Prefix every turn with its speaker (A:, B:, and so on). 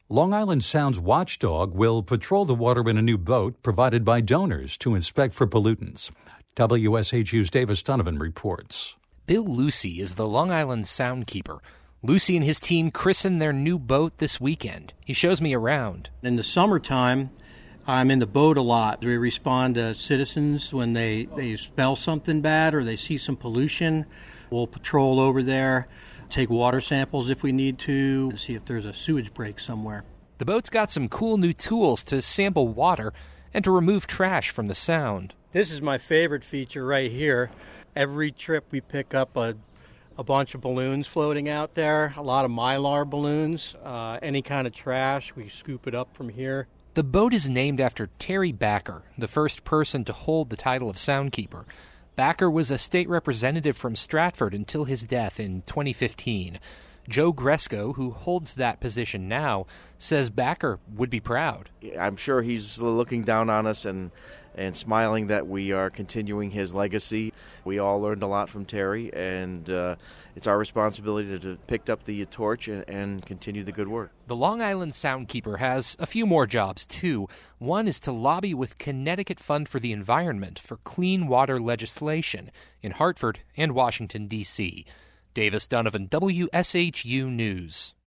A: Long Island Sound's watchdog will patrol the water in a new boat provided by donors to inspect for pollutants. WSHU's Davis Donovan reports.
B: Bill Lucy is the Long Island Soundkeeper. Lucy and his team christened their new boat this weekend. He shows me around.
C: In the summertime, I'm in the boat a lot. We respond to citizens when they smell something bad or they see some pollution. We'll patrol over there, take water samples if we need to see if there's a sewage break somewhere.
B: The boat's got some cool new tools to sample water and to remove trash from the Sound.
C: This is my favorite feature right here. Every trip we pick up a bunch of balloons floating out there, a lot of Mylar balloons, any kind of trash, we scoop it up from here.
B: The boat is named after Terry Backer, the first person to hold the title of Soundkeeper. Backer was a state representative from Stratford until his death in 2015. Joe Gresco, who holds that position now, says Backer would be proud.
D: I'm sure he's looking down on us and smiling that we are continuing his legacy. We all learned a lot from Terry, and it's our responsibility to pick up the torch and continue the good work.
B: The Long Island Soundkeeper has a few more jobs, too. One is to lobby with Connecticut Fund for the Environment for clean water legislation in Hartford and Washington, D.C. Davis Donovan, WSHU News.